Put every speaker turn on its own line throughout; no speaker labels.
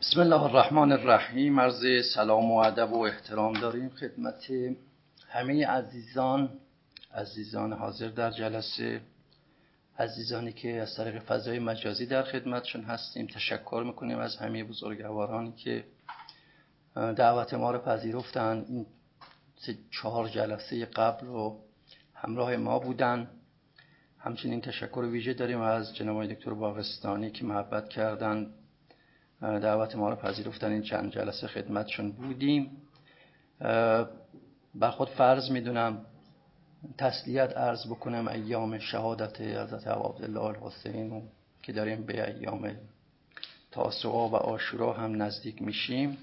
بسم الله الرحمن الرحیم. عرض سلام و ادب و احترام داریم خدمت همه عزیزان حاضر در جلسه، عزیزانی که از طریق فضای مجازی در خدمتشون هستیم. تشکر میکنیم از همه بزرگوارانی که دعوت ما رو پذیرفتن، این 4 جلسه قبل رو همراه ما بودن. همچنین تشکر ویژه داریم از جناب دکتر باغستانی که محبت کردن، دعوت ما رو پذیرفتن، این چند جلسه خدمتشون بودیم. بر خود فرض میدونم تسلیت عرض بکنم ایام شهادت حضرت ابا عبدالله الحسین که داریم به ایام تاسوعا و عاشورا هم نزدیک میشیم.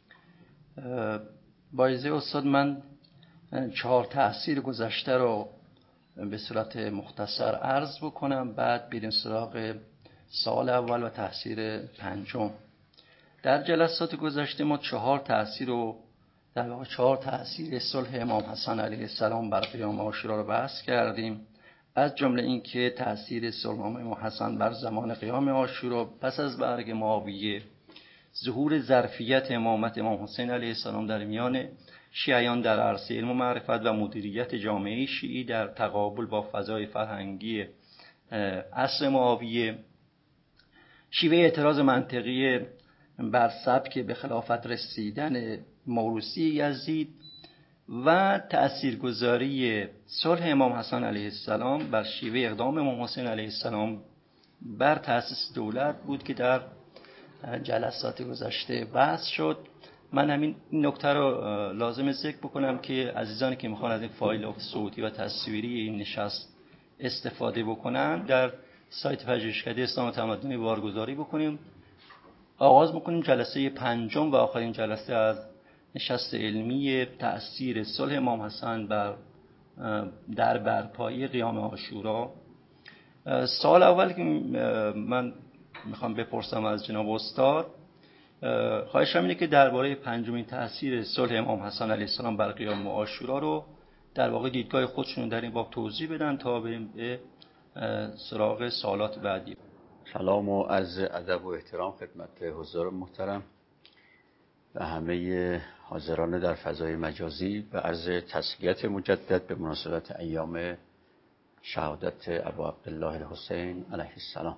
با اجازه استاد من 4 تأثیر گذشته رو به صورت مختصر عرض بکنم، بعد بریم سراغ سال اول و تأثیر پنجم. در جلسات گذشته ما 4 تأثیر رو در واقع 4 تأثیر صلح امام حسن علیه السلام بر قیام عاشورا رو بحث کردیم، از جمله این که تأثیر صلح امام حسن بر زمان قیام عاشورا پس از مرگ معاویه، ظهور ظرفیت امامت امام حسین علیه السلام در میان شیعیان در عرصه علم و معرفت و مدیریت جامعه شیعی در تقابل با فضای فرهنگی عصر معاویه، شیوه اعتراض منطقی بر سبک به خلافت رسیدن موروثی یزید و تأثیرگذاری صلح امام حسن علیه السلام بر شیوه اقدام امام حسین علیه السلام بر تأسیس دولت بود که در جلسات گذشته بحث شد. من همین نکته رو لازم ذکر بکنم که عزیزانی که میخوان از این فایل صوتی و تصویری این نشست استفاده بکنن در سایت پژوهشکده اسلام و تمدن بارگذاری بکنیم. آغاز بکنیم جلسه 5 و آخرین جلسه از نشست علمی تأثیر صلح امام حسن در برپایی قیام عاشورا. سال اول که من میخوام بپرسم از جناب استاد، خواهشم اینه که درباره 5مین تأثیر صلح امام حسن علیه السلام بر قیام عاشورا رو در واقع دیدگاه خودشون در این باب توضیح بدن تا بریم به سراغ سوالات بعدی.
سلام و عرض ادب و احترام خدمت حضار محترم و همه حاضران در فضای مجازی و عرض تسلیت مجدد به مناسبت ایام شهادت ابا عبدالله الحسین علیه السلام.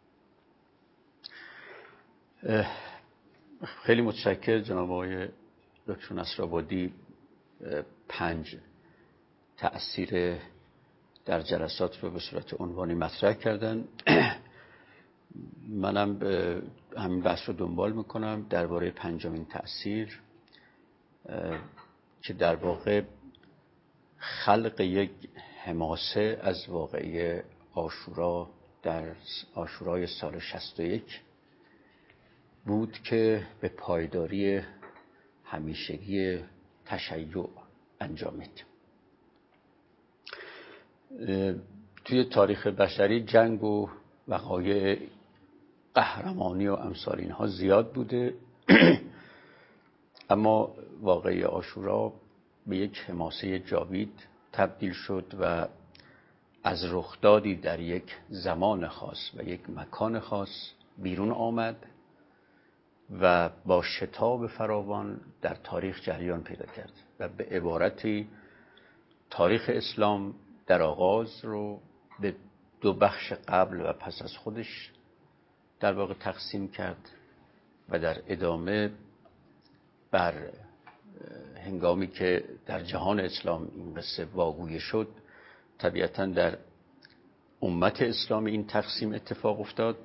خیلی متشکر جناب آقای دکتر نصرآبادی 5 تأثیر در جلسات رو به صورت عنوانی مطرح کردن. منم همین بحث رو دنبال میکنم درباره 5مین تأثیر که در واقع خلق یک حماسه از واقعه عاشورا در عاشورای سال 61 بود که به پایداری همیشگی تشیع انجامید. توی تاریخ بشری جنگ و وقایع قهرمانی و امثال اینها زیاد بوده اما واقعه عاشورا به یک حماسه جاوید تبدیل شد و از رخدادی در یک زمان خاص و یک مکان خاص بیرون آمد و با شتاب فراوان در تاریخ جریان پیدا کرد و به عبارتی تاریخ اسلام در آغاز رو به 2 بخش قبل و پس از خودش در واقع تقسیم کرد و در ادامه بر هنگامی که در جهان اسلام این قصه واگوی شد طبیعتاً در امت اسلامی این تقسیم اتفاق افتاد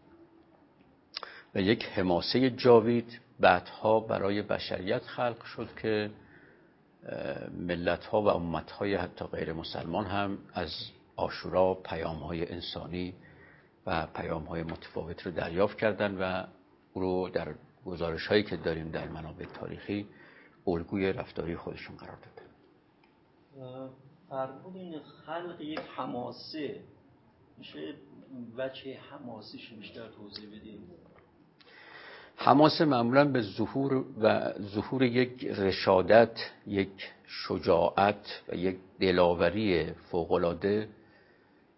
و یک حماسه جاوید بعدها برای بشریت خلق شد که ملت‌ها و امت‌های حتی غیر مسلمان هم از عاشورا پیام‌های انسانی و پیام‌های متفاوت رو دریافت کردند و او رو در گزارش‌هایی که داریم در منابع تاریخی الگوی رفتاری خودشون قرار دادن.
فرمودین خلق یک حماسه، میشه وجه حماسیش بیشتر توضیح بدیم؟
حماسه معمولاً به ظهور یک رشادت، یک شجاعت و یک دلاوری فوق‌العاده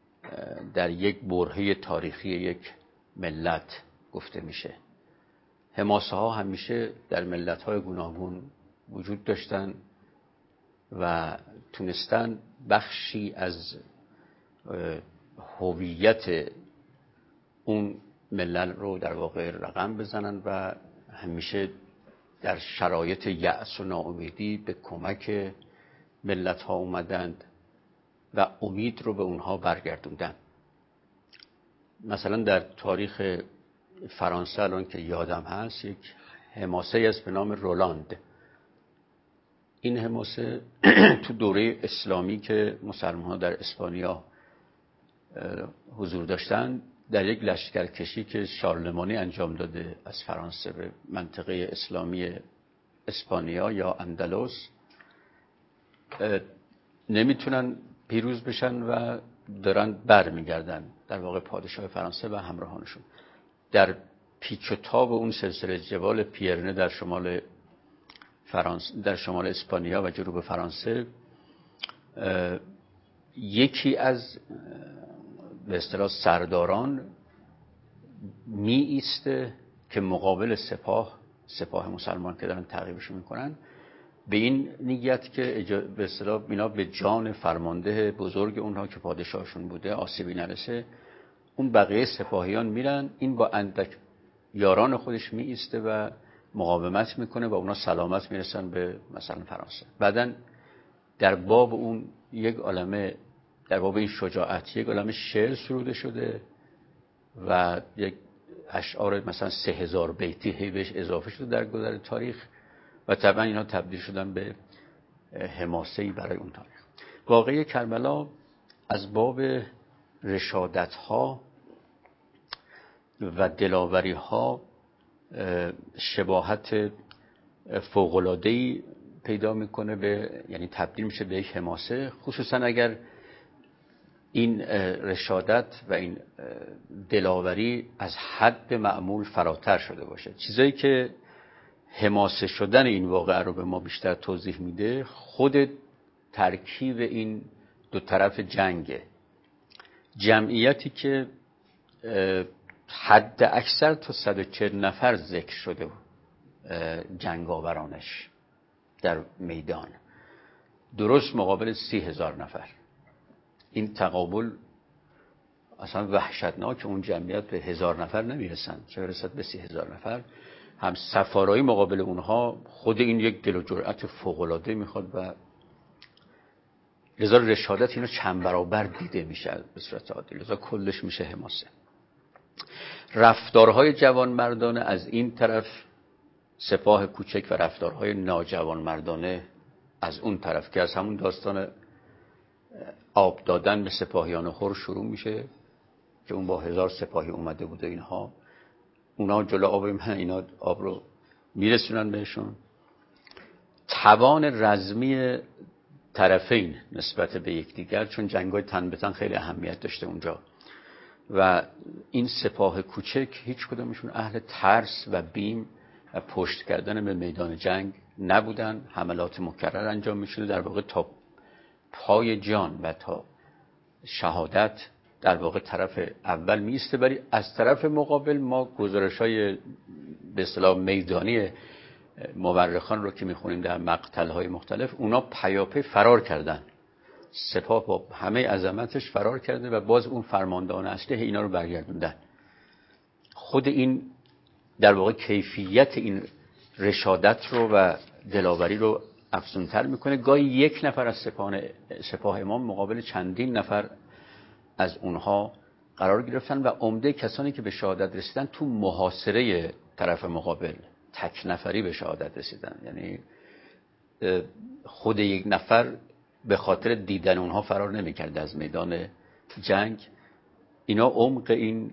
در یک برهه تاریخی یک ملت گفته میشه. حماسه ها همیشه در ملت های گوناگون وجود داشتن و تونستن بخشی از هویت اون ملت رو در واقع رقم بزنن و همیشه در شرایط یأس و ناامیدی به کمک ملت ها اومدند و امید رو به اونها برگردوندن. مثلا در تاریخ فرانسه الان که یادم هست یک حماسه است به نام رولاند. این حماسه تو دوره اسلامی که مسلمان‌ها در اسپانیا حضور داشتن، در یک لشکرکشی که شارلمانی انجام داده از فرانسه به منطقه اسلامی اسپانیا یا اندلس، نمیتونن پیروز بشن و دارن برمیگردن در واقع پادشاه فرانسه و همراهانشون. در پیچ و تاب اون سلسله جبال پیرنه در شمال فرانسه، در شمال اسپانیا و جنوب فرانسه، یکی از به اصطلاح سرداران می ایسته که مقابل سپاه مسلمان که دارن تعقیبشون میکنن، به این نیت که به اصطلاح اینا به جان فرمانده بزرگ اونها که پادشاهشون بوده آسیبی نرسه. اون بقیه سپاهیان میرن، این با اندک یاران خودش می ایسته و مقاومت میکنه و اونا سلامت میرسن به مثلا فرانسه. بعدن در باب اون یک عالمه، در باب این شجاعت یک عالمه شعر سروده شده و یک اشعار مثلا 3000 بیتی هی بهش اضافه شده در گذر تاریخ و طبعا اینا تبدیل شدن به حماسه‌ای برای اون تاریخ. واقعه کربلا از باب رشادت‌ها و دلاوری‌ها شباهت فوق‌العاده‌ای پیدا میکنه به، یعنی تبدیل میشه به یک حماسه، خصوصا اگر این رشادت و این دلاوری از حد معمول فراتر شده باشه. چیزایی که حماسه شدن این واقعه رو به ما بیشتر توضیح میده خود ترکیب این دو طرف جنگه. جمعیتی که حد اکثر تا 140 نفر ذکر شده جنگاورانش در میدان، درست مقابل 30,000 نفر. این تقابل اصلا وحشتناک. اون جمعیت به 1000 نفر نمیرسن، چه برسد به 30,000 نفر. هم سفارایی مقابل اونها خود این یک دل و جرأت فوق‌العاده میخواد و لذا رشادت اینو چند برابر دیده میشه به صورت عادی، لذا کلش میشه حماسه. رفتارهای جوانمردانه از این طرف سپاه کوچک و رفتارهای ناجوانمردانه از اون طرف، که از همون داستان آب دادن به سپاهیان خور شروع میشه که اون با 1000 سپاهی اومده بوده، اینها اونا جلو آب اینا آب رو میرسونن بهشون. توان رزمی طرفین نسبت به یکدیگر، چون جنگ‌های تن به تن خیلی اهمیت داشته اونجا و این سپاه کوچک هیچ کدومشون اهل ترس و بیم و پشت کردن به میدان جنگ نبودن. حملات مکرر انجام میشده، در واقع تا پای جان و تا شهادت در واقع طرف اول میسته. ولی از طرف مقابل ما گزارش‌های به اصطلاح میدانی مورخان رو که میخونیم در مقتل‌های مختلف، اونا پیاپی فرار کردن، سپاه با همه عظمتش فرار کرده و باز اون فرماندهان اصلی اینا رو برگردوندن. خود این در واقع کیفیت این رشادت رو و دلاوری رو افزونتر میکنه. گاهی یک نفر از سپاه امام مقابل چندین نفر از اونها قرار گرفتن و عمده کسانی که به شهادت رسیدن تو محاصره طرف مقابل تک نفری به شهادت رسیدن. یعنی خود یک نفر به خاطر دیدن اونها فرار نمی‌کرد از میدان جنگ. اینا عمق این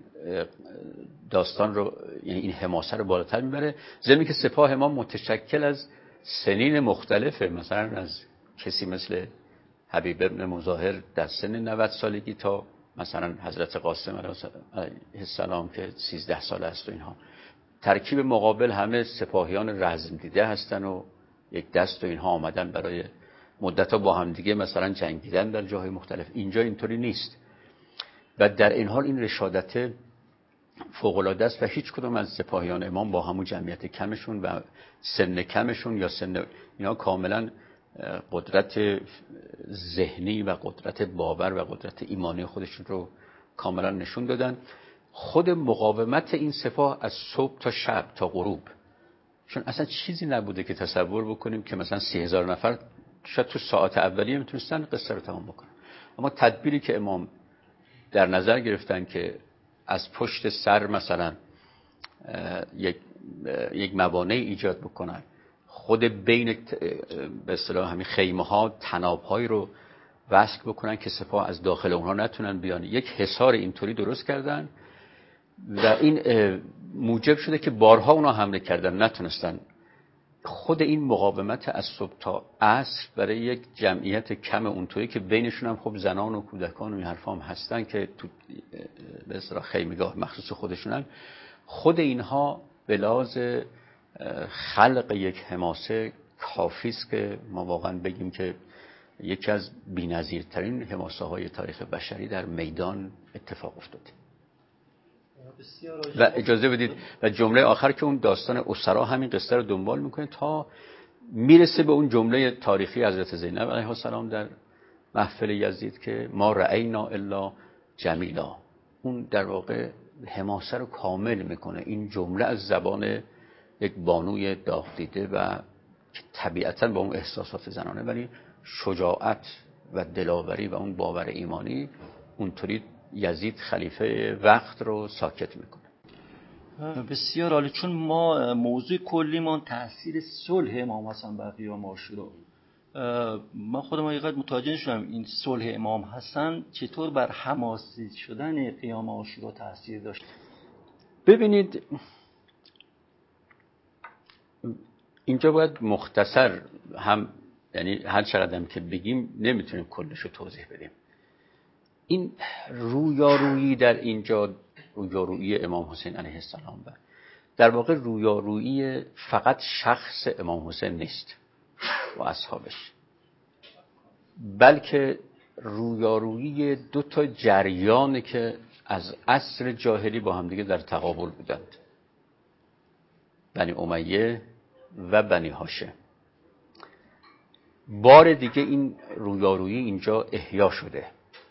داستان رو، یعنی این حماسه رو بالاتر میبره. ضمن که سپاه امام متشکل از سنین مختلفه، مثلا از کسی مثل حبیب ابن مظاهر در سن 90 سالگی تا مثلا حضرت قاسم علیه السلام که 13 ساله است و اینها. ترکیب مقابل همه سپاهیان رزم دیده هستن و یک دست و اینها آمدن برای مدت‌ها با هم دیگه مثلا جنگیدن در جاهای مختلف. اینجا اینطوری نیست و در این حال این رشادت فوق‌العاده است و هیچ کدوم از سپاهیان امام با همون جمعیت کمشون و سن کمشون یا سن اینا کاملا قدرت ذهنی و قدرت باور و قدرت ایمانی خودشون رو کاملا نشون دادن. خود مقاومت این سپاه از صبح تا شب تا غروب، چون اصلا چیزی نبوده که تصور بکنیم که مثلا 30,000 نفر شاید تو ساعت اولیه میتونستن قصه رو تمام بکنن، اما تدبیری که امام در نظر گرفتن که از پشت سر مثلا یک موانع ایجاد بکنن، خود بین به اصطلاح همین خیمه ها تناب‌هایی رو وصل بکنن که سپاه از داخل اونها نتونن بیان، یک حصار اینطوری درست کردن و این موجب شده که بارها اونا حمله کردن نتونستن. خود این مقاومت از صبح تا عصر برای یک جمعیت کم اونطوری که بینشون هم خب زنان و کودکان و این حرفا هم هستن که تو به اصطلاح خیمگاه مخصوص خودشونن، خود اینها به لحاظ خلق یک حماسه کافی است که ما واقعا بگیم که یکی از بی‌نظیرترین حماسه های تاریخ بشری در میدان اتفاق افتاده. و اجازه بدید و جمله آخر که اون داستان اسرا همین قصه رو دنبال میکنه تا میرسه به اون جمله تاریخی حضرت زینب علیها السلام در محفل یزید که ما رأینا الا جمیلا. اون در واقع حماسه رو کامل میکنه. این جمله از زبان یک بانوی داغ دیده و طبیعتاً با اون احساسات زنانه ولی شجاعت و دلاوری و اون باور ایمانی اونطوری یزید خلیفه وقت رو ساکت میکنه.
بسیار عالی. چون ما موضوع کلیمان تأثیر صلح امام حسن بر قیام عاشورا، من خودم حقیقت متوجه شدم این صلح امام حسن چطور بر حماسی شدن قیام عاشورا تأثیر داشت.
ببینید اینجا باید مختصر هم، یعنی هر چقدر هم که بگیم نمیتونیم کلش رو توضیح بدیم. این رویارویی در اینجا رویارویی امام حسین علیه السلام در واقع رویارویی فقط شخص امام حسین نیست و اصحابش، بلکه رویارویی دو تا جریان که از عصر جاهلی با هم دیگه در تقابل بودند، بنی امیه و بنی هاشم. بار دیگه این رویارویی اینجا احیا شده.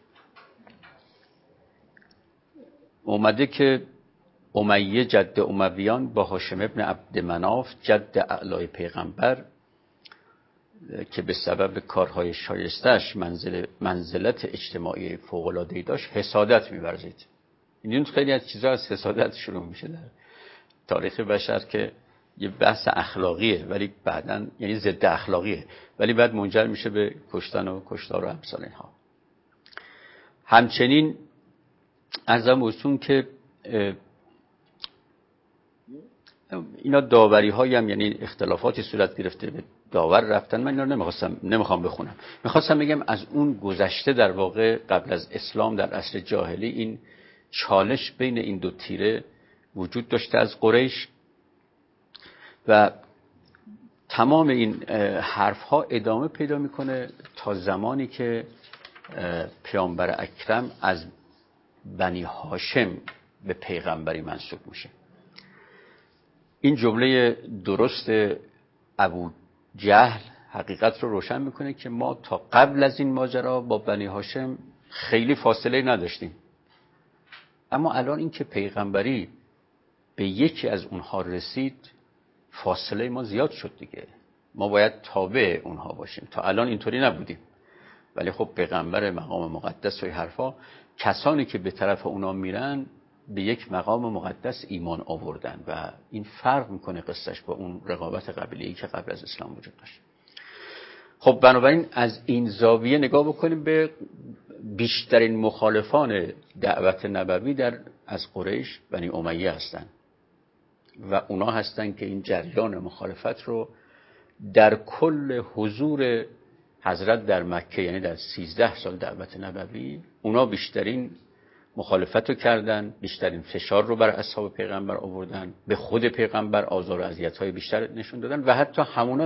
اومده که امیه جد امویان با هاشم ابن عبد مناف جد اعلای پیغمبر که به سبب کارهای شایستش منزلت اجتماعی فوق‌العاده‌ای داشت حسادت می‌ورزید. این خیلی از چیزها از حسادت شروع میشه در تاریخ بشر که یه بحث اخلاقیه ولی بعداً یعنی ضد اخلاقیه ولی بعد منجر میشه به کشتن و کشتار و امثال اینها. همچنین عرضم بهتون که اینا داوری هایی هم یعنی اختلافاتی صورت گرفته به داور رفتن. من اینا نمیخوام بخونم. میخواستم بگم از اون گذشته در واقع قبل از اسلام در عصر جاهلی این چالش بین این دو تیره وجود داشته از قریش و تمام این حرف ها ادامه پیدا میکنه تا زمانی که پیامبر اکرم از بنی هاشم به پیغمبری منسوب میشه. این جمله درست ابو جهل حقیقت رو روشن میکنه که ما تا قبل از این ماجرا با بنی هاشم خیلی فاصله نداشتیم، اما الان این که پیغمبری به یکی از اونها رسید فاصله ما زیاد شد دیگه، ما باید تابع اونها باشیم. تا الان اینطوری نبودیم ولی خب پیغمبر مقام مقدس و حرفا کسانی که به طرف اونا میرن به یک مقام مقدس ایمان آوردن و این فرق میکنه قصهش با اون رقابت قبیله‌ای که قبل از اسلام وجود داشت. خب بنابراین از این زاویه نگاه بکنیم به بیشترین مخالفان دعوت نبوی از قریش بنی امیه هستن و اونا هستن که این جریان مخالفت رو در کل حضور حضرت در مکه یعنی در 13 سال دعوت نبوی اونا بیشترین مخالفت رو کردن، بیشترین فشار رو بر اصحاب پیغمبر آوردن، به خود پیغمبر آزار و اذیت‌های بیشتر نشون دادن و حتی همونا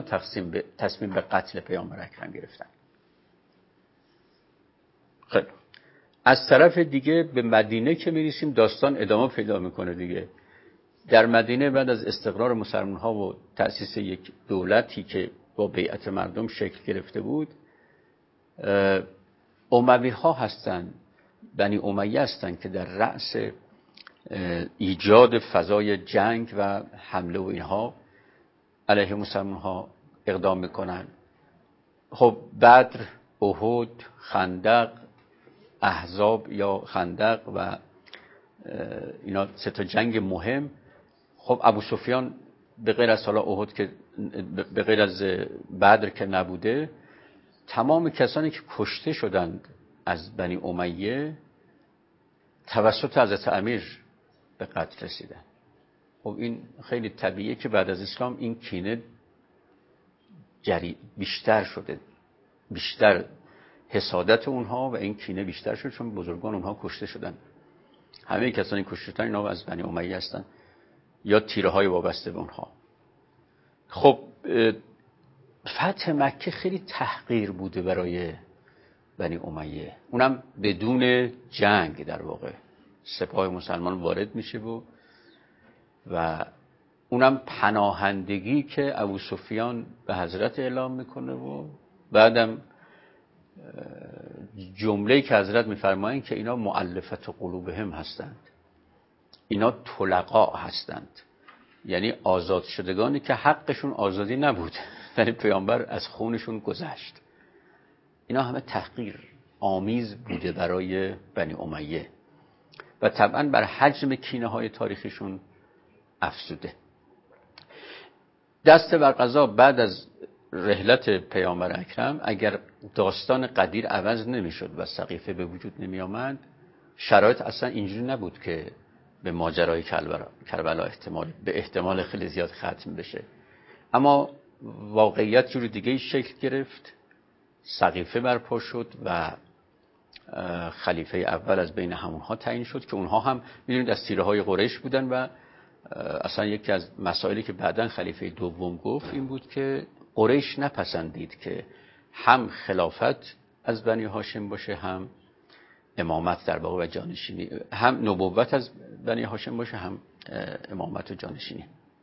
تصمیم به قتل پیامبر اکرم گرفتن. خیلی از طرف دیگه به مدینه که میرسیم داستان ادامه پیدا میکنه دیگه. در مدینه بعد از استقرار مسلمان ها و تأسیس یک دولتی که با بیعت مردم شکل گرفته بود، اموی ها هستن، بنی امیه هستن که در رأس ایجاد فضای جنگ و حمله و اینها علیه مسلمان ها اقدام میکنن. خب بدر، احد، خندق، احزاب یا خندق و اینا سه تا جنگ مهم. خب ابو سفیان به غیر از حالا احد که به غیر از بدر که نبوده، تمام کسانی که کشته شدند از بنی امیه توسط حضرت امیر به قتل رسیدن. خب این خیلی طبیعیه که بعد از اسلام این کینه بیشتر شده، بیشتر حسادت اونها و این کینه بیشتر شد، چون بزرگان اونها کشته شدن. همه کسانی کشته شدن اینا از بنی امیه هستن یا تیره های وابسته به اونها. خب فتح مکه خیلی تحقیر بوده برای بنی امیه، اونم بدون جنگ. در واقع سپاه مسلمان وارد میشه و اونم پناهندگی که ابو سفیان به حضرت اعلام میکنه و بعدم جمله‌ای که حضرت میفرمایند که اینا مؤلفت قلوبهم هستند، اینا طلقاء هستند، یعنی آزاد شدگانی که حقشون آزادی نبود، یعنی پیامبر از خونشون گذشت. اینا همه تحقیر آمیز بوده برای بنی امیه و طبعا بر حجم کینه های تاریخیشون افزوده. دست بر قضا بعد از رحلت پیامبر اکرم اگر داستان قدیر عوض نمیشد و سقیفه به وجود نمی آمد، شرایط اصلا اینجوری نبود که به ماجرای کربلا به احتمال خیلی زیاد ختم بشه. اما واقعیت جور دیگه شکل گرفت، سقیفه برپا شد و خلیفه اول از بین همونها تعیین شد که اونها هم میدونید از تیره های قریش بودن و اصلا یکی از مسائلی که بعداً خلیفه دوم گفت این بود که قریش نپسندید که هم خلافت از بنی هاشم باشه، هم امامت در واقع و جانشینی، هم نبوت از بنی هاشم باشه، هم امامت و جانشینی.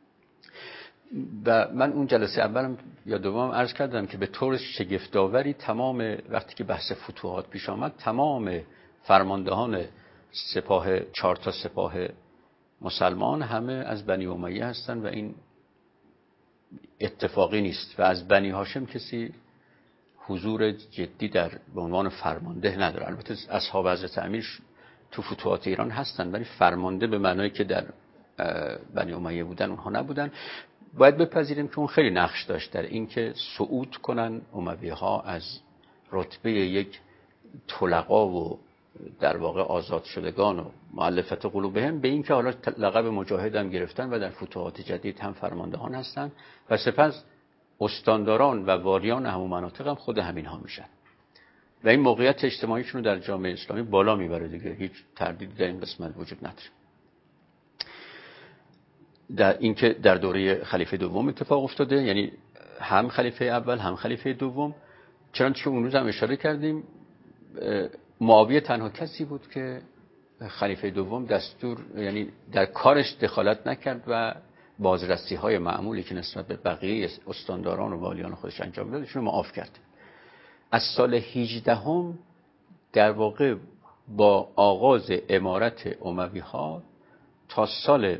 و من اون جلسه اولم یا دومم عرض کردم که به طور شگفت‌آوری تمام وقتی که بحث فتوحات پیش آمد، تمام فرماندهان سپاه 4 تا سپاه مسلمان همه از بنی امیه هستن و این اتفاقی نیست و از بنی هاشم کسی حضور جدی به عنوان فرمانده نداره. البته اصحاب حضرت امیر تو فتوحات ایران هستن ولی فرمانده به معنایی که در بنی امیه بودن اونها نبودن. باید بپذیریم که اون خیلی نقش داشت در اینکه صعود کنن امویه ها از رتبه یک طلقا و در واقع آزاد شدگان و مؤلفت قلوبهم به اینکه حالا لقب مجاهد هم گرفتن و در فتوحات جدید هم فرماندهان هستن و سپس استانداران و والیان همون مناطق هم خود همین ها میشن و این موقعیت اجتماعیشون رو در جامعه اسلامی بالا میبره دیگه، هیچ تردیدی در این قسمت وجود نداره. در اینکه در دوره خلیفه دوم اتفاق افتاده، یعنی هم خلیفه اول هم خلیفه دوم، چنانچه اون روز هم اشاره کردیم معاویه تنها کسی بود که خلیفه دوم یعنی در کارش دخالت نکرد و بازرسی های معمولی که نسبت به بقیه استانداران و والیان خودش انجام داد ایشون معاف کرد. از سال 18 هم در واقع با آغاز امارت اموی ها تا سال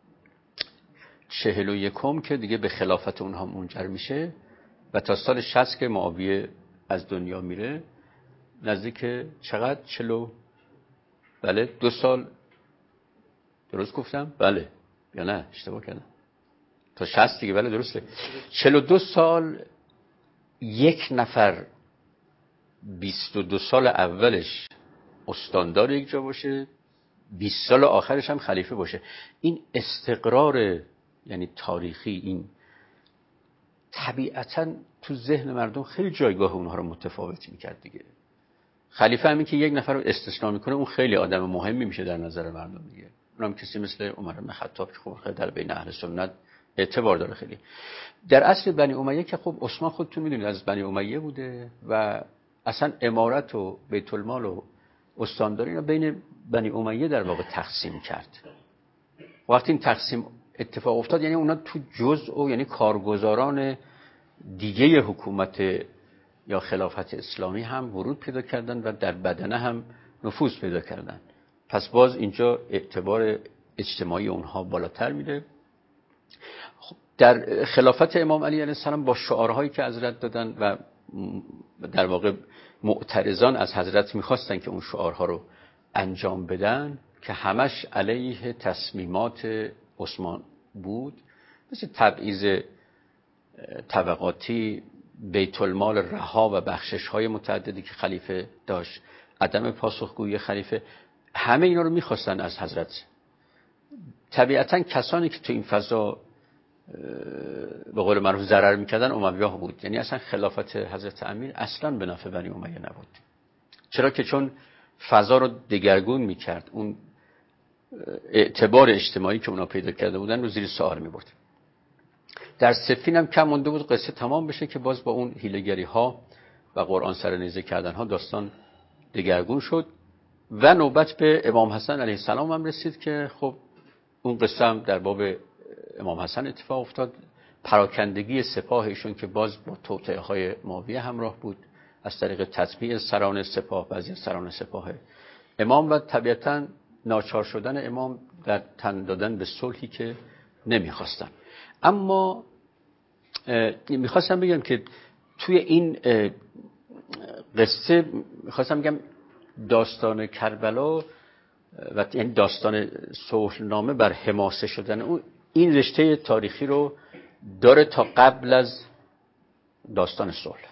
41 که دیگه به خلافت اونها منجر میشه و تا سال 60 که معاویه از دنیا میره، نزدیک چقدر 2 سال، درست گفتم؟ بله یا نه اشتباه کردم؟ تا 60 دیگه، بله درسته. 42 سال یک نفر 22 سال اولش استاندار یک جا باشه، 20 سال آخرش هم خلیفه باشه. این استقرار یعنی تاریخی، این طبیعتاً تو ذهن مردم خیلی جایگاه اونها رو متفاوت میکرد دیگه. خلیفه همین که یک نفر رو استثناء میکنه اون خیلی آدم مهمی میشه در نظر مردم دیگه. اونم کسی مثل عمر بن خطاب که خب خیلی در بین اهل سنت اعتبار داره خیلی. در اصل بنی امیه که خب عثمان خودتون میدونید از بنی امیه بوده و اصلا امارت و بیت المال و استانداری رو بین بنی امیه در واقع تقسیم کرد. وقتی این تقسیم اتفاق افتاد یعنی اونا تو جزء یعنی کارگزاران دیگه حکومت یا خلافت اسلامی هم ورود پیدا کردن و در بدنه هم نفوذ پیدا کردن. پس باز اینجا اعتبار اجتماعی اونها بالاتر میره. در خلافت امام علی علیه السلام با شعارهایی که حضرت دادن و در واقع معترضان از حضرت میخواستن که اون شعارها رو انجام بدن که همش علیه تصمیمات عثمان بود، مثل تبعیض طبقاتی، بیت المال رها و بخشش های متعددی که خلیفه داشت، عدم پاسخگویی خلیفه، همه اینا رو میخواستن از حضرت. طبیعتا کسانی که تو این فضا به قول معروف ضرر میکردن اموی‌ها بود. یعنی اصلا خلافت حضرت امیر اصلا به نفع بنی امیه نبود. چرا که چون فضا رو دگرگون میکرد، اون اعتبار اجتماعی که اونا پیدا کرده بودن رو زیر سوال میبرد. در صفین هم کم مونده بود قصه تمام بشه که باز با اون حیله‌گری ها و قرآن سر نیزه کردن ها داستان دگرگون شد و نوبت به امام حسن علیه السلام هم رسید که خب اون قصه هم در باب امام حسن اتفاق افتاد. پراکندگی سپاه ایشون که باز با توطئه های معاویه همراه بود از طریق تطبیع سران سپاه، بعضی سران سپاه امام، و طبیعتا ناچار شدن امام در تن دادن به صلحی که نمیخواستن. اما میخواستم بگم که توی این قصه میخواستم بگم داستان کربلا و یعنی داستان صلحنامه بر حماسه شدن این رشته تاریخی رو داره تا قبل از داستان صلح.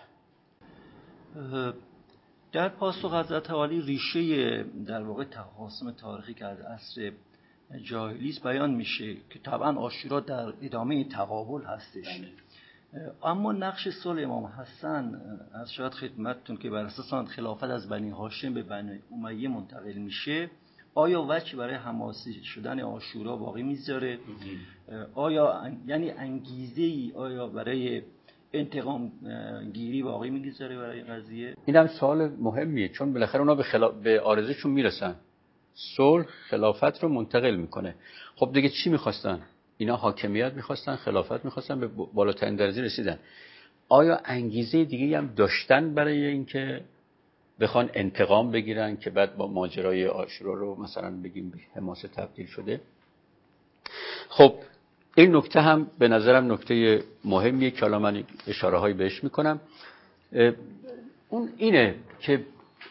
در پاسخ حضرت عالی ریشه در واقع تخاصم تاریخی که از عصر جاهلی است بیان میشه که طبعا عاشورا در ادامه تقابل هستش. اما نقش صلح امام حسن از شاید خدمتتون که بر اساس آن خلافت از بنی هاشم به بنی امیه منتقل میشه، آیا وجه برای حماسی شدن عاشورا باقی میذاره؟ آیا یعنی انگیزه‌ای آیا برای انتقام گیری باقی میگذاره برای قضیه؟
اینم سوال مهمیه، چون بالاخره اونا به آرزوشون میرسن. صلح خلافت رو منتقل میکنه. خب دیگه چی میخواستن؟ اینا حاکمیت میخواستن، خلافت میخواستن، به بالاترین درجه رسیدن. آیا انگیزه دیگه هم داشتن برای اینکه بخوان انتقام بگیرن که بعد با ماجرای عاشورا رو مثلا بگیم به حماسه تبدیل شده؟ خب این نکته هم به نظرم نکته مهمیه که حالا من اشاره هایی بهش میکنم. اون اینه که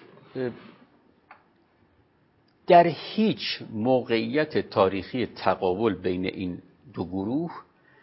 در هیچ موقعیت تاریخی تقابل بین این دو گروه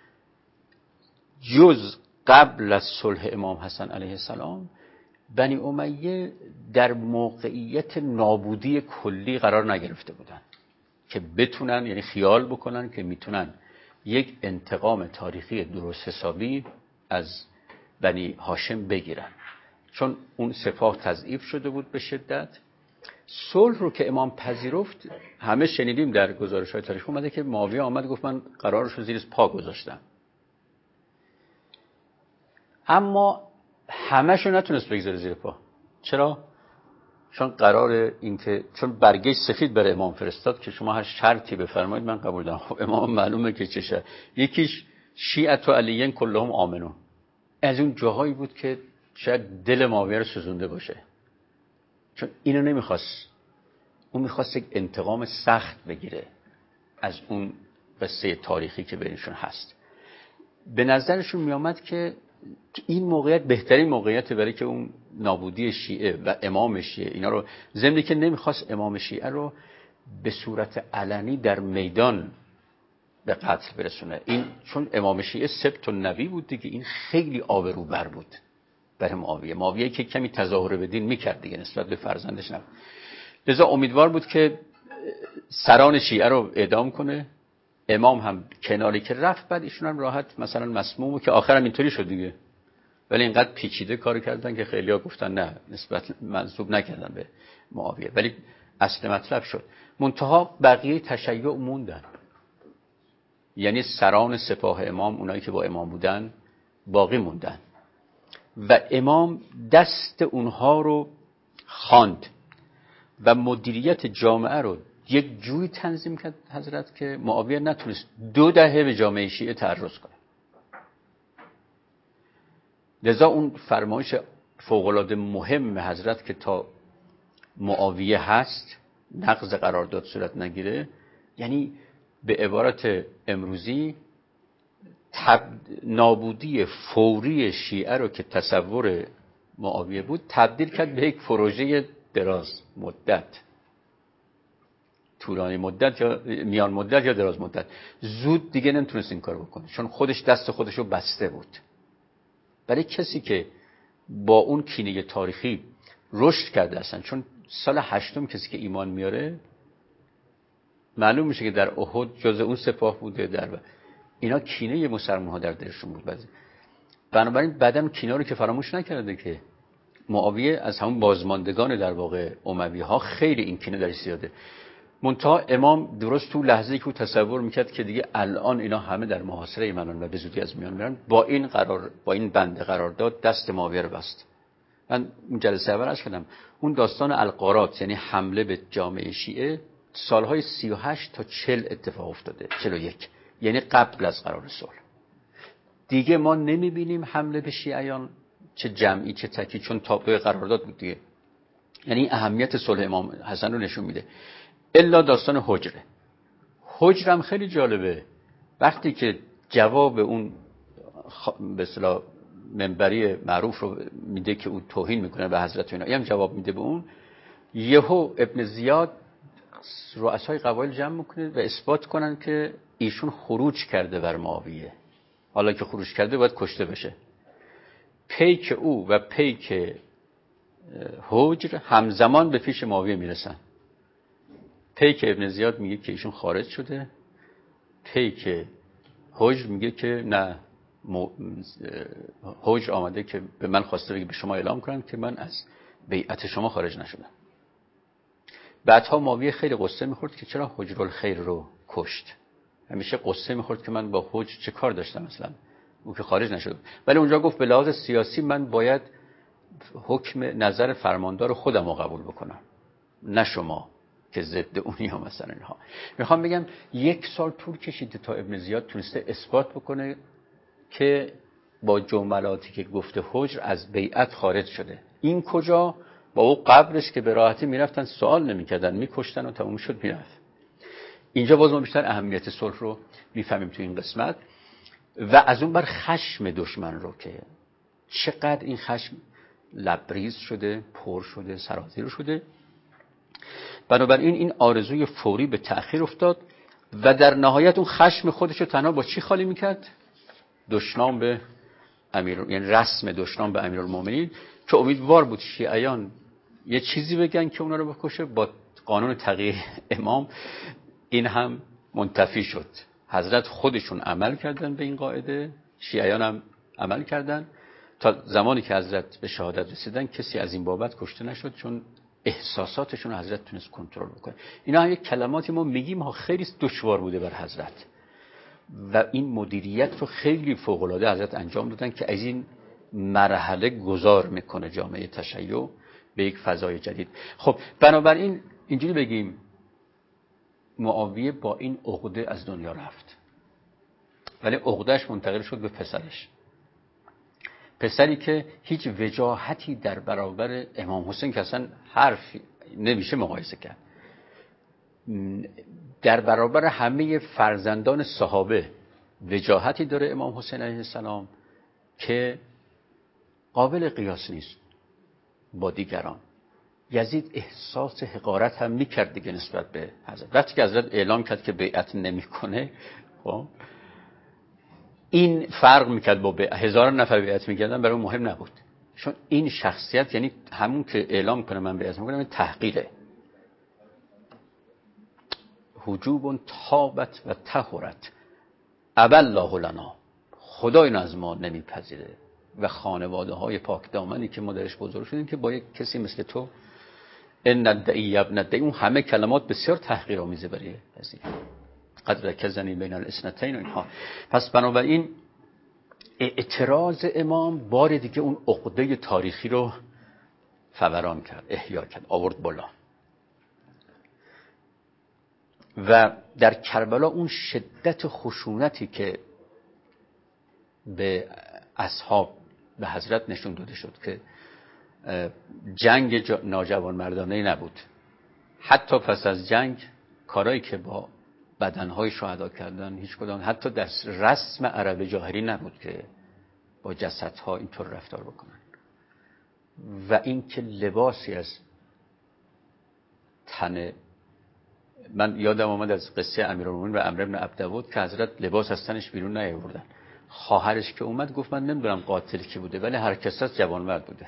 جز قبل از صلح امام حسن علیه السلام بنی امیه در موقعیت نابودی کلی قرار نگرفته بودن که بتونن یعنی خیال بکنن که میتونن یک انتقام تاریخی درست حسابی از بنی هاشم بگیرن، چون اون سپاه تضعیف شده بود به شدت. صلح رو که امام پذیرفت، همه شنیدیم در گزارش‌های تاریخی اومده که معاویه آمد گفت من قرارش رو زیر پا گذاشتم، اما همه‌ش رو نتونست بگذاره زیر پا. چرا؟ چون قرار اینکه چون برگه سفید برای امام فرستاد که شما هر شرطی بفرمایید من قبول دارم. خب امام معلومه که چشه. یکیش شیعت و علیین کلهم آمنون، از اون جاهایی بود که شاید دل معاویه رو سوزونده باشه، چون اینو نمیخواست. اون میخواست یک انتقام سخت بگیره از اون قصه تاریخی که بینشون هست. به نظرشون میامد که این موقعیت بهترین موقعیت برای که اون نابودی شیعه و امام شیعه اینا رو، ضمن که نمیخواست امام شیعه رو به صورت علنی در میدان به قتل برسونه. این چون امام شیعه سبط النبی بود دیگه، این خیلی آبروبر بود برای معاویه که کمی تظاهر به دین میکرد دیگه نسبت به فرزندش نبود. لذا امیدوار بود که سران شیعه رو اعدام کنه. امام هم کناری که رفت، بعد ایشون هم راحت مثلا مسموم، که آخرم اینطوری شد دیگه. ولی اینقدر پیچیده کار کردن که خیلی‌ها گفتن نه، نسبت منسوب نکردن به معاویه، ولی اصل مطلب شد. منتها بقیه تشیع موندن، یعنی سران سپاه امام، اونایی که با امام بودن باقی موندن و امام دست اونها رو خواند و مدیریت جامعه رو یک جوی تنظیم کرد حضرت که معاویه نتونست 2 دهه به جامعه شیعه تعرض کنه. لذا اون فرمایش فوق‌العاده مهم حضرت که تا معاویه هست نقض قرارداد صورت نگیره، یعنی به عبارت امروزی نابودی فوری شیعه رو که تصور معاویه بود تبدیل کرد به یک پروژه دراز مدت، طولانی مدت یا میان مدت یا دراز مدت. زود دیگه نمیتونست این کارو بکنه چون خودش دست خودش رو بسته بود. برای کسی که با اون کینه تاریخی رشد کرده هستن، چون سال 8 کسی که ایمان میاره معلوم میشه که در احد جز اون سپاه بوده، در اینا کینه مسلمان ها در دلشون بود. بنابراین بعدم کینه رو که فراموش نکرده که معاویه از همون بازماندگان در واقع اموی ها خیلی این کینه درش زیاده. منتها امام درست تو لحظه‌ای که تصور میکرد که دیگه الان اینا همه در محاصره ایمانن و به زودی از میان میرن، با این بنده قرار داد، دست معاویه رو بست. من اون جلسه اول عرض کردم اون داستان القارات یعنی حمله به جامعه شیعه سالهای 38 تا 40 اتفاق افتاده، 41، یعنی قبل از قرار صلح. دیگه ما نمیبینیم حمله به شیعیان چه جمعی چه تکی، چون تابع قرارداد بود دیگه. یعنی اهمیت صلح امام حسن رو نشون میده. الا داستان حجره. حجر هم خیلی جالبه. وقتی که جواب اون به اصطلاح منبری معروف رو میده که اون توهین میکنه به حضرت اینا، هم جواب میده به اون، یهو ابن زیاد رؤسای قبایل جمع میکنه و اثبات کنن که ایشون خروج کرده بر معاویه. حالا که خروج کرده باید کشته بشه. پیک او و پیک حجر همزمان به پیش معاویه میرسن. پیک ابن زیاد میگه که ایشون خارج شده، پیک حجر میگه که نه، حجر آمده که به من خواسته بگه به شما اعلام کنم که من از بیعت شما خارج نشدم. بعدها معاویه خیلی قصه میخورد که چرا حجر الخیر رو کشت. همیشه قصه میخورد که من با حجر چه کار داشتم مثلا، او که خارج نشد. ولی اونجا گفت به لحاظ سیاسی من باید حکم نظر فرماندار خودم رو قبول بکنم، نه شما که ضد اونی ها مثلا اینها. میخوام بگم 1 سال طول کشیده تا ابن زیاد تونسته اثبات بکنه که با جملاتی که گفته حجر از بیعت خارج شده. این کجا؟ با او قبرش که به راحتی میرفتن سوال نمیکردن، میکشتن و تموم شد میرفت. اینجا باز ما بیشتر اهمیت صلح رو میفهمیم تو این قسمت. و از اون بر خشم دشمن رو که چقدر این خشم لبریز شده، پر شده، سرازیر شده. بنابراین این آرزوی فوری به تأخیر افتاد و در نهایت اون خشم خودش رو تنها با چی خالی میکرد؟ دشنام به یعنی رسم دشنام به امیرالمومنین که امیدوار بود شیعیان یه چیزی بگن که اونا رو بکشه. با قانون تغییر امام این هم منتفی شد. حضرت خودشون عمل کردن به این قاعده، شیعیان هم عمل کردن. تا زمانی که حضرت به شهادت رسیدن کسی از این بابت کشته نشد، چون احساساتشون حضرت تونست کنترل بکنه. اینا هم یک کلماتی ما میگیم ها خیلی دشوار بوده بر حضرت و این مدیریت رو خیلی فوق‌العاده حضرت انجام دادن که از این مرحله گذار میکنه جامعه تشیع به یک فضای جدید. خب بنابراین اینجوری بگیم معاویه با این عقده از دنیا رفت، ولی عقدهش منتقل شد به پسرش، پسری که هیچ وجاهتی در برابر امام حسین که اصلا حرفی نمیشه مقایسه کرد، در برابر همه فرزندان صحابه وجاهتی داره امام حسین علیه السلام که قابل قیاس نیست با دیگران. یزید احساس حقارت هم میکرد دیگه نسبت به حضرت. وقتی که حضرت اعلام کرد که بیعت نمیکنه، خب این فرق میکرد با 1000 نفر بیعت میکردن، برای مهم نبود، چون این شخصیت یعنی همون که اعلام کنه من بیعت میکنم تحقیره. حجوب تابت و طهرت ابى الله لنا، خدا اینو از ما نمیپذیره و خانواده های پاک دامنی که ما درش بزرگ شدیم که با یک کسی مثل تو ان الدعی ابن الدعی، اون همه کلمات بسیار تحقیرآمیزه برای کسی قد رکزنی بین الاثنتین و اینها. پس بنابراین اعتراض امام بار دیگه اون عقده تاریخی رو فوران کرد، احیا کرد، آورد بالا. و در کربلا اون شدت خشونتی که به اصحاب به حضرت نشون داده شد که جنگ ناجوانمردانه نبود، حتی پس از جنگ کارایی که با بدنهای شهدا کردن هیچ کدام حتی در رسم عرب جاهلی نبود که با جسدها اینطور رفتار بکنن. و این که لباسی از تن، من یادم آمد از قصه امیرالمومنین و عمرو بن عبدود که حضرت لباس از تنش بیرون نیاوردن. خواهرش که اومد گفت من نمیدونم قاتل کی بوده ولی هر کس از جوانمرد بوده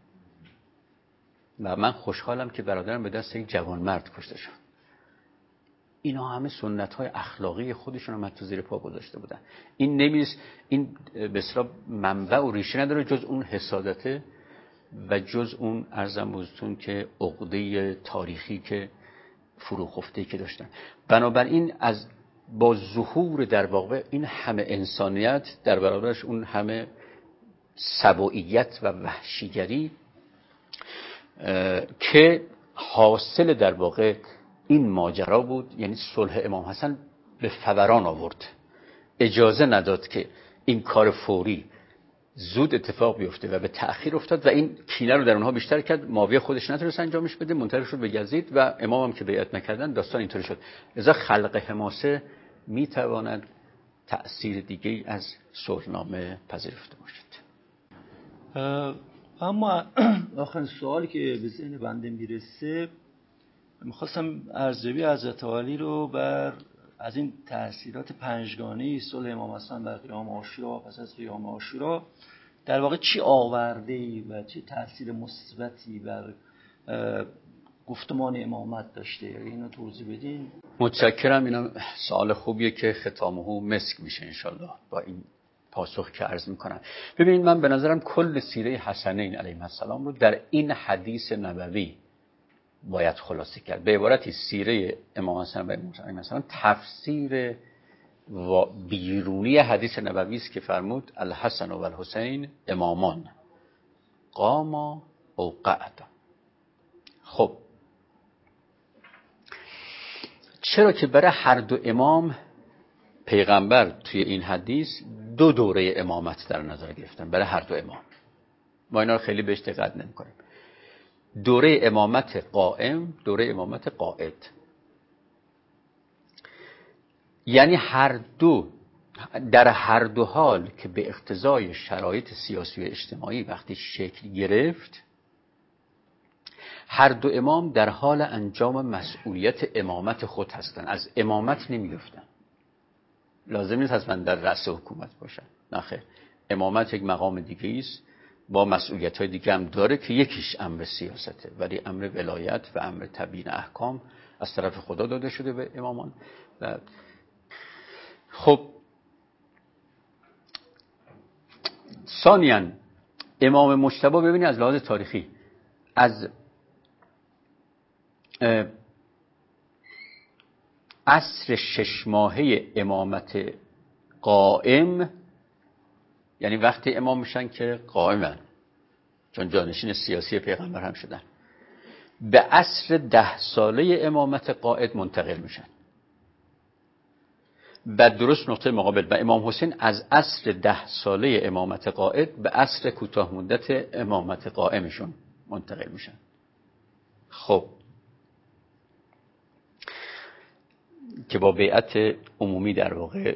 و من خوشحالم که برادرم به دست یک جوانمرد کشته شد. اینا همه سنت‌های اخلاقی خودشون رو من تو زیر پا گذاشته بودن. این به اصطلاح منبع و ریشه نداره جز اون حسادته و جز اون ارزم بزرگتون که عقده تاریخی که فروخفته که داشتن. بنابراین از با ظهور در واقع این همه انسانیت در برابرش اون همه سبوعیت و وحشیگری که حاصل در واقع این ماجرا بود، یعنی صلح امام حسن به فوران آورد، اجازه نداد که این کار فوری زود اتفاق بیفته و به تأخیر افتاد و این کینه رو در اونها بیشتر کرد. معاویه خودش نتونست انجامش بده، منتظر شد به یزید و امام هم که بیعت نکردن، داستان اینطوری شد. لذا خلق حماسه میتواند تأثیر دیگه از صلحنامه پذیرفته باشد.
اما آخرین سوالی که به ذهن بنده میرسه، میخواستم ارزیابی حضرت عالی رو بر از این تأثیرات پنجگانه صلح امام حسن بر قیام عاشورا، پس از قیام عاشورا در واقع چی آورده و چه تأثیر مثبتی بر گفتمان امامت داشته؟ اینو توضیح بدین.
متشکرم. اینا سوال خوبیه که ختامه مسک میشه انشالله با این پاسخ که عرض میکنم. ببینید من به نظرم کل سیره حسنین علیهم السلام رو در این حدیث نبوی باید خلاصه کرد. به عبارتی سیره امام حسن و امام حسن تفسیر و بیرونی حدیث نبوی است که فرمود الحسن و الحسین امامان قاما او قعدا. خب چرا که برای هر دو امام پیغمبر توی این حدیث دو دوره امامت در نظر گرفتن برای هر دو امام. ما اینا رو خیلی بهش دقت نمی‌کنیم. دوره امامت قائم، دوره امامت قائد، یعنی هر دو در هر دو حال که به اقتضای شرایط سیاسی و اجتماعی وقتی شکل گرفت، هر دو امام در حال انجام مسئولیت امامت خود هستند، از امامت نمی‌افتند. لازم نیست حتما در رأس حکومت باشن، نه خیر. امامت یک مقام دیگه است با مسئولیت‌های دیگه هم داره که یکیش امر سیاسته، ولی امر ولایت و امر تبیین احکام از طرف خدا داده شده به امامان. و خب ثانیاً امام مجتبی ببینید از لحاظ تاریخی از عصر 6 ماهه امامت قائم، یعنی وقتی امام میشن که قائمن چون جانشین سیاسی پیغمبر هم شدن، به عصر 10 ساله امامت قائد منتقل میشن. و درست نقطه مقابل و امام حسین از عصر 10 ساله امامت قائد به عصر کوتاه مدت امامت قائمشون منتقل میشن. خب که با بیعت عمومی در واقع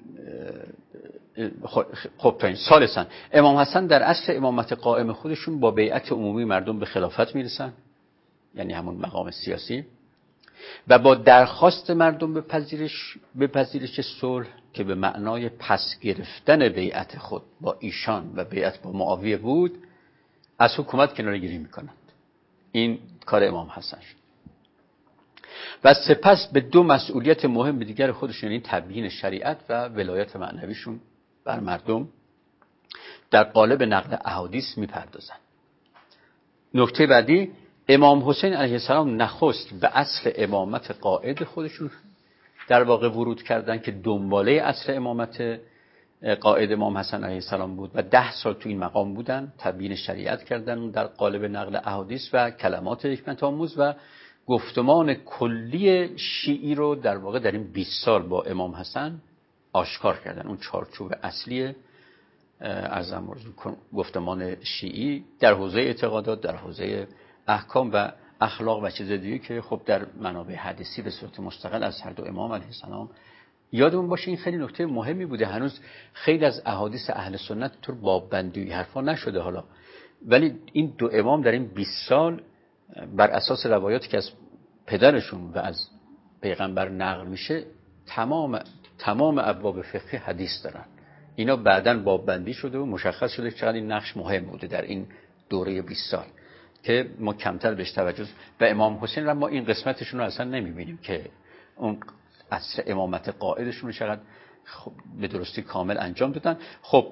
خب تا این ثالثاً امام حسن در عصر امامت قائم خودشون با بیعت عمومی مردم به خلافت میرسن، یعنی همون مقام سیاسی، و با درخواست مردم به پذیرش صلح که به معنای پس گرفتن بیعت خود با ایشان و بیعت با معاویه بود، از حکومت کناره‌گیری میکنند. این کار امام حسن شد. و سپس به دو مسئولیت مهم دیگر خودشون، یعنی تبیین شریعت و ولایت معنویشون بر مردم در قالب نقل احادیث میپردازن. نکته بعدی، امام حسین علیه السلام نخست به عصر امامت قائد خودشون در واقع ورود کردن که دنباله عصر امامت قائد امام حسن علیه السلام بود و 10 سال تو این مقام بودن، تبیین شریعت کردن در قالب نقل احادیث و کلمات حکمت آموز و گفتمان کلی شیعی رو در واقع در این 20 سال با امام حسن آشکار کردن. اون چارچوب اصلی از گفتمان شیعی در حوزه اعتقادات، در حوزه احکام و اخلاق و چیز دیگه که خب در منابع حدیثی به صورت مستقل از هر دو امام علیه السلام یادمون باشه. این خیلی نکته مهمی بوده. هنوز خیلی از احادیث اهل سنت طور باببندی حرفا نشده حالا، ولی این دو امام در این 20 سال بر اساس روایاتی که از پدرشون و از پیغمبر نقل میشه تمام ابواب فقهی حدیث دارن. اینا بعداً باببندی شده و مشخص شده چقدر این نقش مهم بوده در این دوره 20 سال که ما کمتر بهش توجه. و امام حسین را ما این قسمتشون رو اصلا نمیبینیم که اون عصر امامت قائدشون رو چقدر به درستی کامل انجام دادن. خب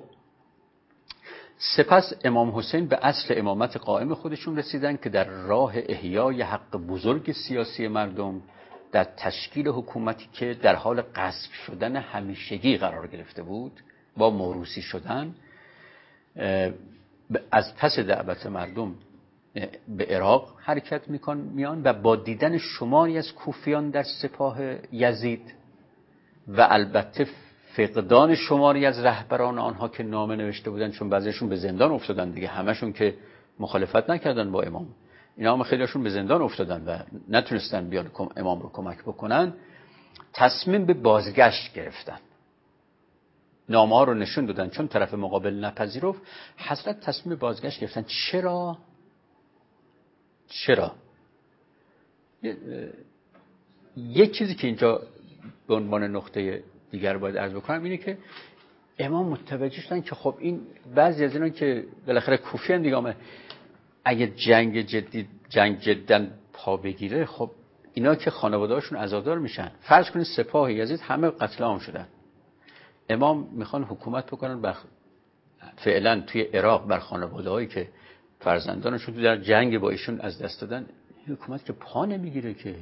سپس امام حسین به اصل امامت قائم خودشون رسیدن که در راه احیای حق بزرگ سیاسی مردم در تشکیل حکومتی که در حال غصب شدن همیشگی قرار گرفته بود با موروثی شدن، از پس دعوت مردم به عراق حرکت میان و با دیدن شماری از کوفیان در سپاه یزید و البته فقدان شماری از رهبران آنها که نامه نوشته بودن، چون بعضیشون به زندان افتادن دیگه، همشون که مخالفت نکردن با امام، اینا هم خیلیشون به زندان افتادن و نتونستن بیان امام رو کمک بکنن، تصمیم به بازگشت گرفتن. نامه ها رو نشون دادن، چون طرف مقابل نپذیرفت حضرت تصمیم بازگشت گرفتن. چرا؟ یک چیزی که اینجا به عنوان نقطه دیگر باید عرض بکنم اینه که امام متوجه شدن که خب این بعضی از اینا که بالاخره کوفیان دیگه، اگه جنگ جدا پا بگیره، خب اینا که خانواده‌هاشون عزادار میشن. فرض کنید سپاه یزید همه قتل عام شدن، امام میخوان حکومت بکنن فعلا توی عراق بر خانواده‌هایی که فرزندانشون در جنگ با ایشون از دست دادن. حکومت که پا نمیگیره که،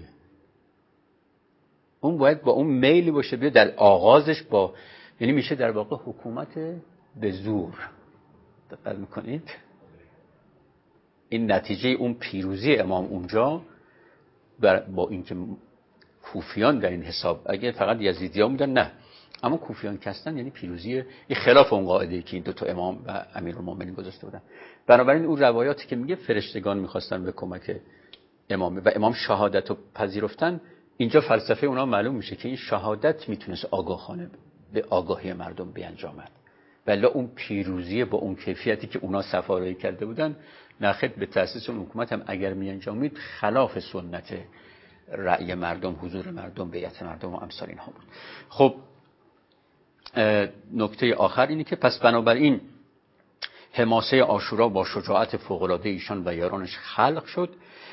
اون باید با اون میلی باشه بیا در آغازش یعنی میشه در واقع حکومت به زور. دقت میکنید؟ این نتیجه اون پیروزی امام اونجا با اینکه کوفیان در این حساب، اگه فقط یزیدیان بودن نه، اما کوفیان که هستن یعنی پیروزی خلاف اون قاعده‌ای که این دو تا امام و امیرالمومنین گذاشته بودن. بنابراین اون روایاتی که میگه فرشتگان میخواستن به کمک امام و امام شهادت رو پذیرفتن، اینجا فلسفه اونا معلوم میشه که این شهادت میتونست آگاهانه به آگاهی مردم بیانجامد، ولی اون پیروزی با اون کیفیتی که اونا سفاره‌ای کرده بودن نخد به تأسیس اون حکومت هم اگر میانجامید خلاف سنت رأی مردم، حضور مردم، بیعت مردم و امثال اینها بود. خب نکته آخر اینه که پس بنابراین حماسه عاشورا با شجاعت فوق‌العاده ایشان و یارانش خلق شد.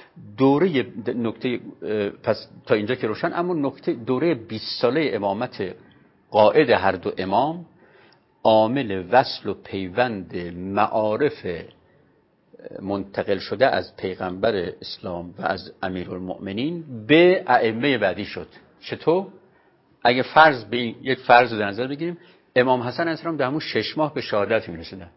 پس تا اینجا که روشن، اما دوره 20 ساله امامت قائد هر دو امام عامل وصل و پیوند معارف منتقل شده از پیغمبر اسلام و از امیرالمؤمنین به ائمه بعدی شد. چطور؟ اگه یک فرض رو در نظر بگیریم، امام حسن علیه السلام در همون 6 ماه به شهادت میرسیدن.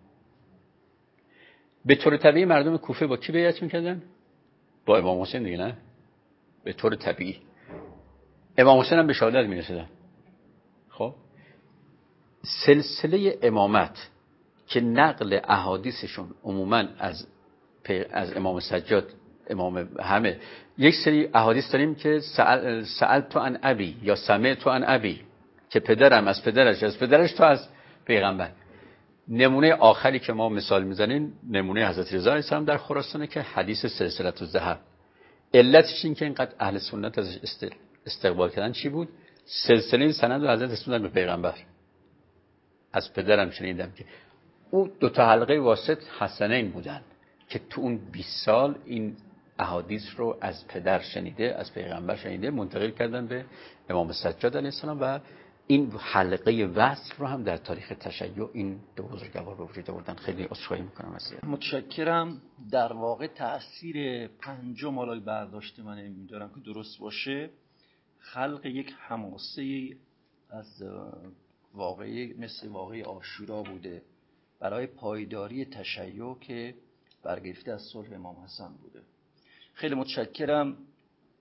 به طور طبیعی مردم کوفه با کی بیعت میکردن؟ با امام حسین دیگه، نه؟ به طور طبیعی امام حسین هم به شهادت میرسیدن. خب سلسله امامت که نقل احادیثشون عموماً از امام سجاد، امام همه، یک سری احادیث داریم که سألت عن ابی یا سمعت عن ابی، که پدرم از پدرش، از پدرش تا از پیغمبر. نمونه آخری که ما مثال میزنیم نمونه حضرت رضا علیه السلام در خراسانه که حدیث سلسله الذهب. علتش این که اینقدر اهل سنت ازش استقبال کردن چی بود؟ سلسله سند رو حضرت رسوندن به پیغمبر. از پدرم شنیدم که او 2 تا حلقه واسط حسنین بودن که تو اون 20 سال این احادیث رو از پدر شنیده، از پیغمبر شنیده، منتقل کردن به امام سجاد علیه السلام و این حلقه وصل رو هم در تاریخ تشیع این دو بزرگوار به وجود آوردن. خیلی عذرخواهی میکنم از
متشکرم. در واقع تأثیر 5 مالای برداشت من می‌دارم که درست باشه، خلق یک حماسه از واقعی مثل واقعی عاشورا بوده برای پایداری تشیع که برگرفته از صلح امام حسن بوده. خیلی متشکرم.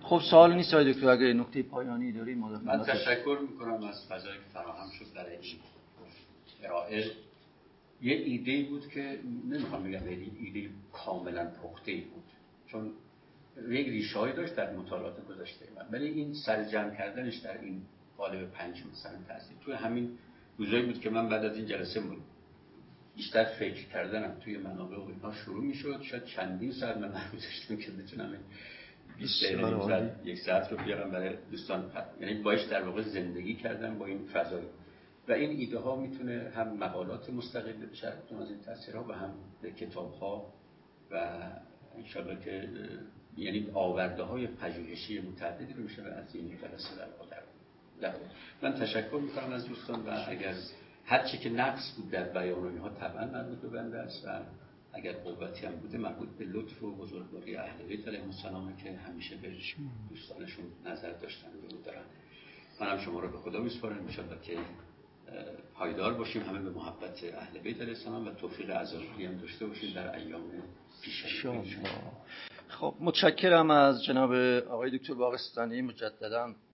خب سوال نیست آقای دکتر، اگه نکته پایانی دارید
من تشکر میکنم از فضایی که فراهم شد برای این ارائه. یه ایده بود که نمیخوام بگم ایده کاملا پخته بود، چون یک ریشه‌ای داشت در مطالعات گذشته من، ولی این سرجم کردنش در این قالب 5 مثلا تاثیر توی همین روزایی بود که من بعد از این جلسه بیشتر فکر کردنم توی منابع و اینها شروع میشد. شاید چندین ساعت من نمی‌ذاشتم که بتونم 20 دقیقه یک ساعت رو بیارم برای دوستان، یعنی باش در واقع زندگی کردم با این فضایی. و این ایده ها میتونه هم مقالات مستقل بشه از این تاثیرها و هم کتاب ها و انشالله که یعنی آورده های پژوهشی متعددی رو میشه از این جلسه در من تشکر میکنم از دوستان و اگر هر چی که نقص بود در بیان اینها طبعا مربوط به بنده است و اگر قوتی هم بوده مربوط به لطف و بزرگواری اهل بیت علیهم السلام که همیشه به دوستانشون نظر داشتن و دارن. منم شما رو به خدا میسپارم ان شاءالله که پایدار باشیم همه به محبت اهل بیت علیهم السلام و توفیق عزازی هم داشته باشیم در ایام پیش رو.
خب متشکرم از جناب آقای دکتر باقرستانی مجددا